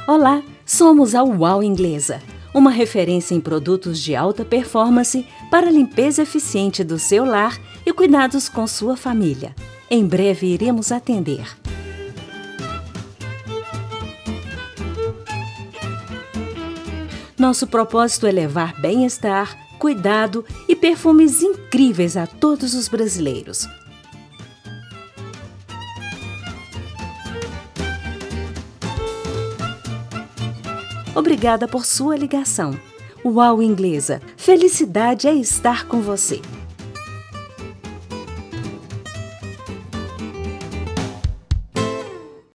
Olá, somos a UAU Inglesa, uma referência em produtos de alta performance para a limpeza eficiente do seu lar e cuidados com sua família. Em breve iremos atender. Nosso propósito é levar bem-estar, cuidado e perfumes incríveis a todos os brasileiros. Obrigada por sua ligação. UAU Inglesa, felicidade é estar com você.